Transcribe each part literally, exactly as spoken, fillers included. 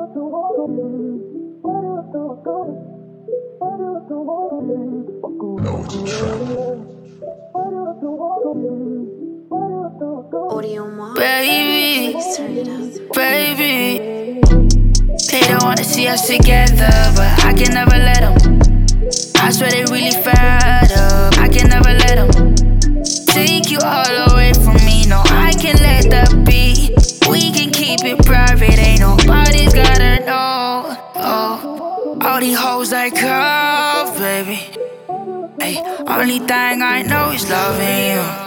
Know it's a trap. Baby, baby, they don't wanna see us together, but I can never let them. I swear they really fed up, I can never let them take you all away from me. No, I can't let that be. We can keep it private, ain't nobody's gotta know. Oh, all these hoes like curve, baby. Ay, only thing I know is loving you.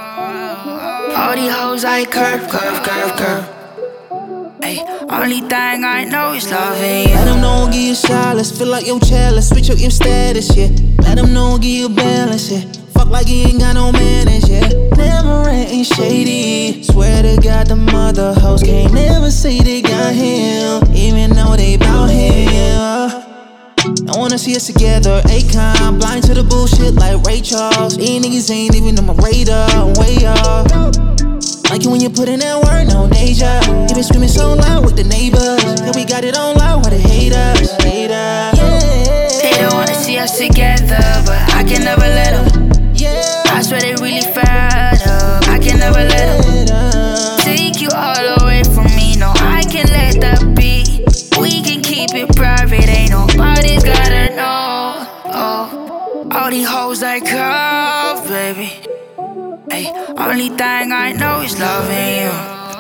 All these hoes like curve, curve, curve, curve. Ay, only thing I know is loving you. Let them know, give you silence. Feel like you're jealous. Switch up your status, yeah. Let them know, give you balance, yeah. Fuck like you ain't got no manners, yeah. Never ain't shady. Swear to God, the mother hoes can't never say they got him, even though they bout him. I wanna see us together, Akon. Blind to the bullshit like Ray Charles. These niggas ain't even on my radar, I'm way off. Like you when you put in that work, no Deja. You been screaming so loud with the neighbors, and we got it on loud, why they hate us, hate us. Yeah. They don't wanna see us together, but I can never let them. Yeah. I swear they really fed up, I can never let them take you all away from me. No, I can't let that be. We can keep it private, ain't nobody's gotta know. Oh, all these hoes like curve, baby. Ay, only thing I know is loving you.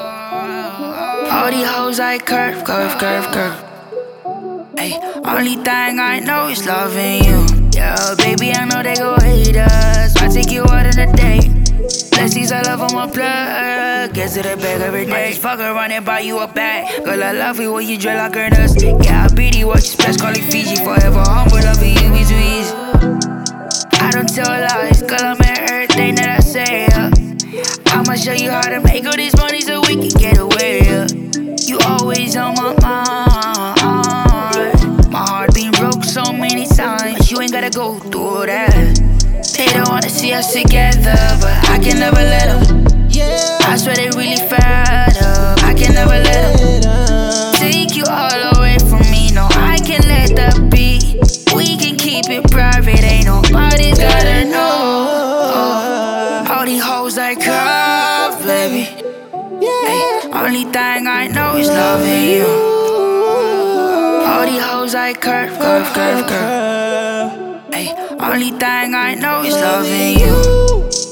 All these hoes like curve, curve, curve, curve. Ay, only thing I know is loving you. Yeah, baby, I know they gon' hate us. I take you out on a date. Let's see some love on my plug. Get to the bag every day. I just fuck around and buy you a bag. Girl, I love you when you drill like Ernest. Yeah, I beat you, what you splash, call it Fiji. Forever humble, loving you be too easy. I don't tell lies, girl, I'm in everything that I say, yeah. I'ma show you how to make all this money so we can get away, yeah. You always on my mind. My heart been broke so many times, you ain't gotta go through that. They don't wanna see us together, but I can never let them. Yeah. I swear they really fed up, I can never let them take you all away from me. No, I can't let that be. We can keep it private, ain't nobody's gotta know. Oh, all these hoes like curve, baby. Ay, only thing I know is loving you. All these hoes like curve, curve, curve, curve. Ay, only thing I know is loving you.